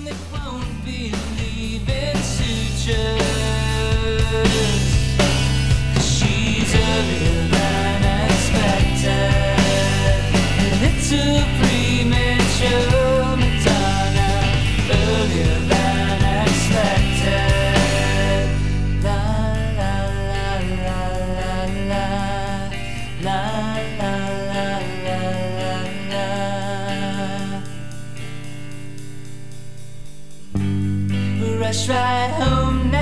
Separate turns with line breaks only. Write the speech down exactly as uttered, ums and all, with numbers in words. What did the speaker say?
that won't believe in sutures. 'Cause she's earlier than expected, a little premature, Madonna, earlier than expected. La la la la la la la la la la la. Rush right home now.